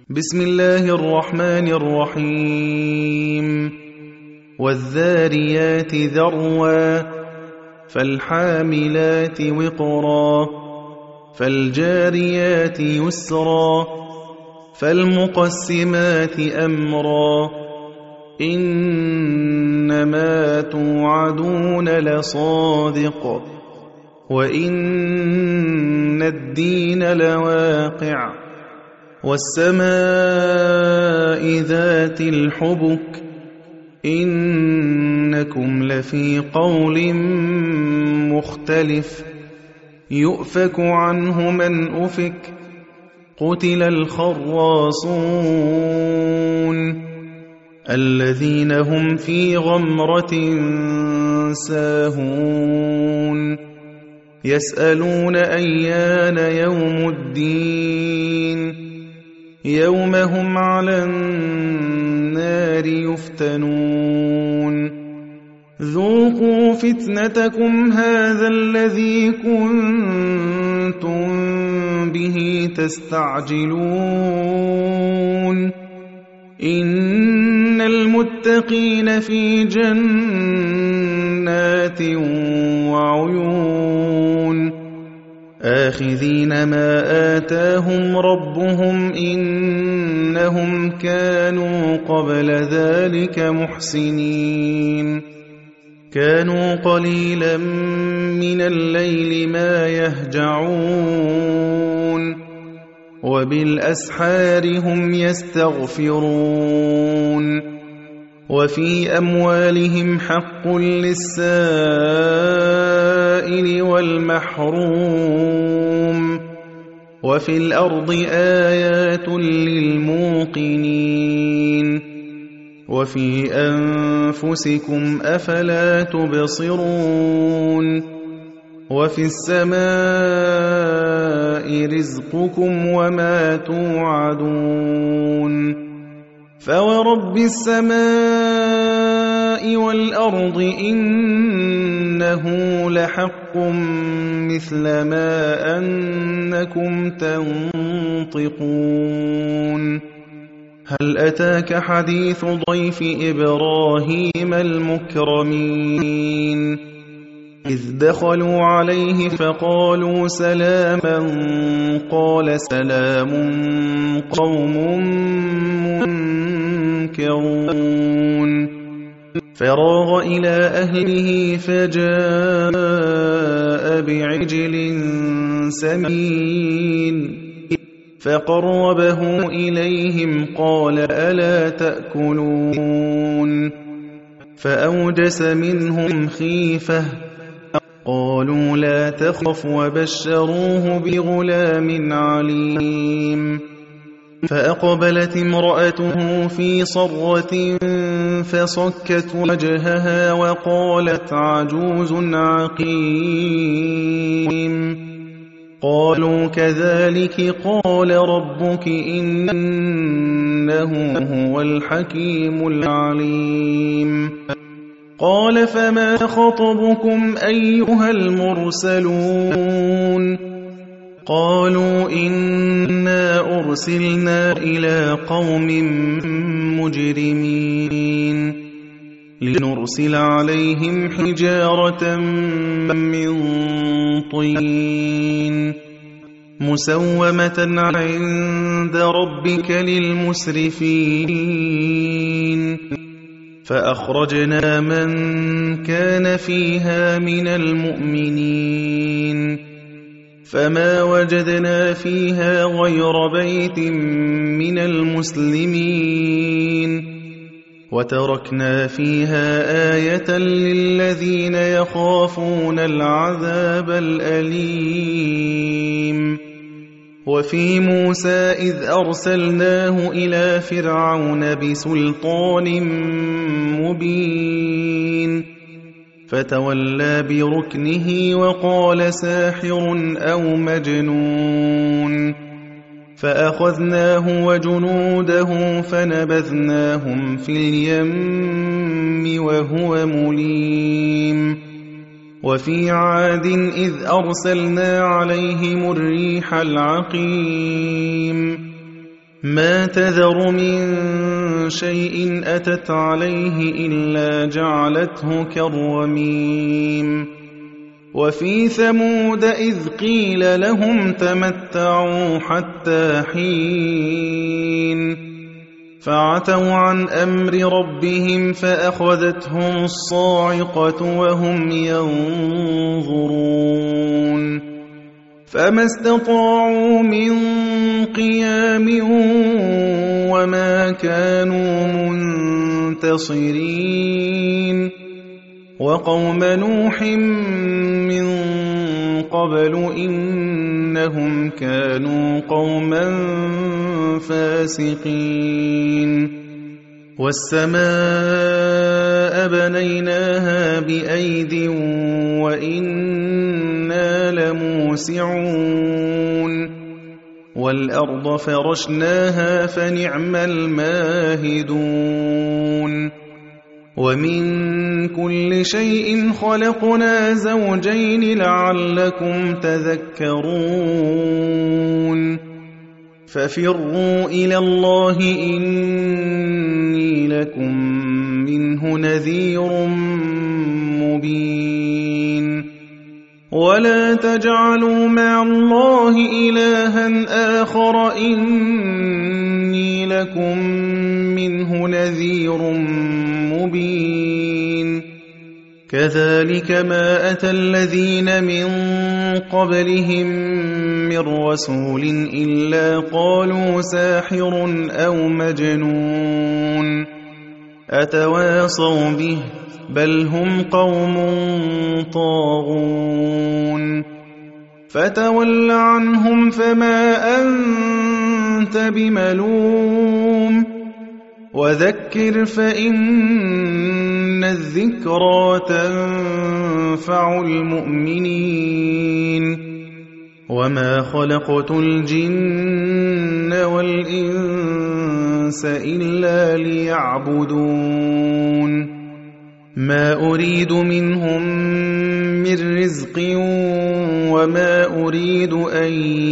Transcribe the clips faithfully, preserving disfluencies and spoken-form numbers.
بسم الله الرحمن الرحيم والذاريات ذروا فالحاملات وقرا فالجاريات يسرا فالمقسمات أمرا إنما توعدون لصادق وإن الدين لواقع والسماء ذات الحبك إنكم لفي قول مختلف يؤفك عنه من أفك قتل الخراصون الذين هم في غمرة ساهون يسألون أيان يوم الدين يوم هم على النار يفتنون ذوقوا فتنتكم هذا الذي كنتم به تستعجلون إن المتقين في جنات وعيون آخذين ما آتاهم ربهم إنهم كانوا قبل ذلك محسنين كانوا قليلا من الليل ما يهجعون وبالأسحار هم يستغفرون وفي أموالهم حق للسائل والمحروم وفي الأرض آيات للموقنين وفي أنفسكم أفلا تبصرون وفي السماء رزقكم وما توعدون فورب السماء والأرض إنه لحق مثل ما أنكم تنطقون هل أتاك حديث ضيف إبراهيم المكرمين إذ دخلوا عليه فقالوا سلاما قال سلام قوم منكرون فراغ إلى أهله فجاء بعجل سمين فقربه إليهم قال ألا تأكلون فأوجس منهم خيفة قالوا لا تخف وبشروه بغلام عليم فأقبلت امرأته في صرة فصكت وجهها وقالت عجوز عقيم قالوا كذلك قال ربك إنه هو الحكيم العليم قال فما خطبكم أيها المرسلون قالوا إنا أرسلنا إلى قوم مجرمين لنرسل عليهم حجارة من طين مسومة عند ربك للمسرفين فأخرجنا من كان فيها من المؤمنين فما وجدنا فيها غير بيت من المسلمين وتركنا فيها آية للذين يخافون العذاب الأليم وفي موسى إذ أرسلناه إلى فرعون بسلطان مبين فتولى بركنه وقال ساحر أو مجنون فأخذناه وجنوده فنبذناهم في اليم وهو مليم وفي عاد إذ أرسلنا عليهم الريح العقيم ما تذر من شيء أتت عليه إلا جعلته كالرميم وفي ثمود إذ قيل لهم تمتعوا حتى حين فعتوا عن أمر ربهم فأخذتهم الصاعقة وهم ينظرون فما استطاعوا من قيام وما كانوا منتصرين وقوم نوح من قبل إنهم كانوا قوما فاسقين والسماء بنيناها بأيد وإنا لموسعون والأرض فرشناها فنعم الماهدون ومن كل شيء خلقنا زوجين لعلكم تذكرون ففروا إلى الله إني لكم منه نذير مبين ولا تجعلوا مع الله إلها آخر إني لكم منه نذير مبين كذلك ما أتى الذين من قبلهم من رسول إلا قالوا ساحر أو مجنون أتواصوا به بل هم قوم طاغون فتول عنهم فما أنت بملوم وذكر فإن الذكرى تنفع المؤمنين وما خلقت الجن والإنس إلا ليعبدون ما أريد منهم من رزق وما أريد أن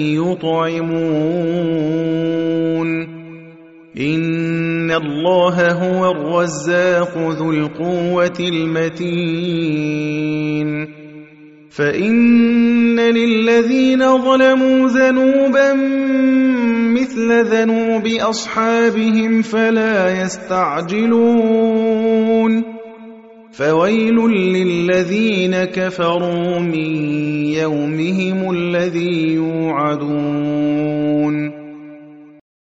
يطعمون إن الله هو الرزاق ذو القوة المتين فإن للذين ظلموا ذنوبا مثل ذنوب أصحابهم فلا يستعجلون فويل للذين كفروا من يومهم الذي يوعدون